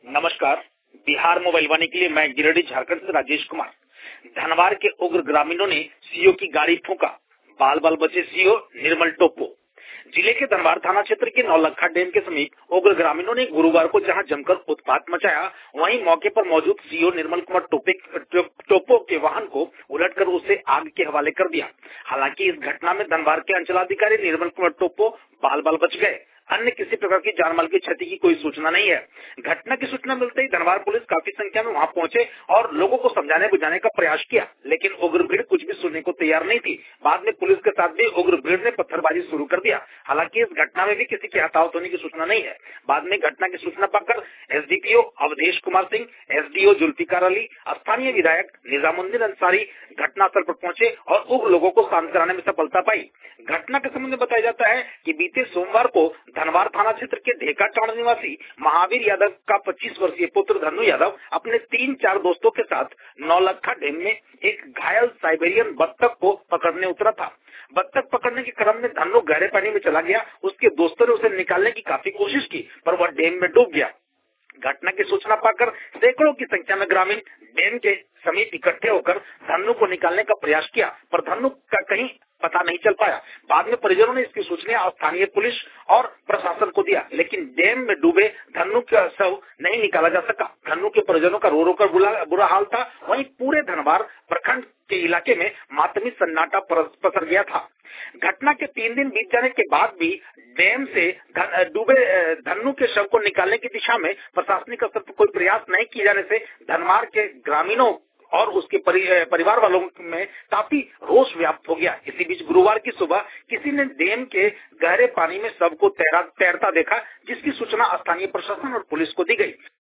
नमस्कार। बिहार मोबाइल वाणी के लिए मैं गिरिडीह झारखंड से राजेश कुमार। धनवार के उग्र ग्रामीणों ने सीओ की गाड़ी फूंका, बाल बाल बचे सीओ निर्मल टोप्पो। जिले के धनवार थाना क्षेत्र के नौलखा डैम के समीप उग्र ग्रामीणों ने गुरुवार को जहां जमकर उत्पात मचाया, वहीं मौके पर मौजूद सीओ निर्मल कुमार टोप्पो के वाहन को उलटकर उसे आग के हवाले कर दिया। हालांकि इस घटना में धनवार के अंचलाधिकारी निर्मल कुमार टोप्पो बाल बाल बच गए। अन्य किसी प्रकार की जानमाल की क्षति की कोई सूचना नहीं है। घटना की सूचना मिलते ही धनवार पुलिस काफी संख्या में वहां पहुंचे और लोगों को समझाने बुझाने का प्रयास किया, लेकिन उग्र भीड़ कुछ भी सुनने को तैयार नहीं थी। बाद में पुलिस के साथ भी उग्र भीड़ ने पत्थरबाजी शुरू कर दिया। हालांकि इस घटना में भी किसी के हताहत होने की सूचना नहीं है। बाद में घटना की सूचना पाकर एसडीपीओ अवधेश कुमार सिंह, एसडीओ जुल्फिकार अली, स्थानीय विधायक निजामुद्दीन अंसारी घटनास्थल पर पहुंचे और उग्र लोगों को शांत कराने में सफलता पाई। घटना के संबंध में बताया जाता है कि बीते सोमवार को धनवार थाना क्षेत्र के ढेका टांड निवासी महावीर यादव का 25 वर्षीय पुत्र धन्नू यादव अपने 3-4 दोस्तों के साथ नौलखा डैम में एक घायल साइबेरियन बत्तख को पकड़ने उतरा था। बत्तख पकड़ने के क्रम में धन्नू गहरे पानी में चला गया। उसके दोस्तों ने उसे निकालने की काफी कोशिश की, पर वह डैम में डूब गया। घटना की सूचना पाकर सैकड़ों की संख्या में ग्रामीण डैम के समीप इकट्ठे होकर धन्नू को निकालने का प्रयास किया, पर धन्नू का कहीं पता नहीं चल पाया। बाद में परिजनों ने इसकी सूचना स्थानीय पुलिस और प्रशासन को दिया, लेकिन डैम में डूबे धन्नू का शव नहीं निकाला जा सका। धन्नू के परिजनों का रो रो कर बुरा हाल था। वहीं पूरे धनवार प्रखंड के इलाके में मातमी सन्नाटा पसर गया था। घटना के 3 दिन बीत जाने के बाद भी डैम से डूबे धन्नू के शव को निकालने की दिशा में प्रशासनिक स्तर पर कोई प्रयास नहीं किए जाने से धनवार के ग्रामीणों और उसके परिवार वालों में काफी रोष व्याप्त हो गया। इसी बीच गुरुवार की सुबह किसी ने डैम के गहरे पानी में शव को तैरता देखा, जिसकी सूचना स्थानीय प्रशासन और पुलिस को दी गई।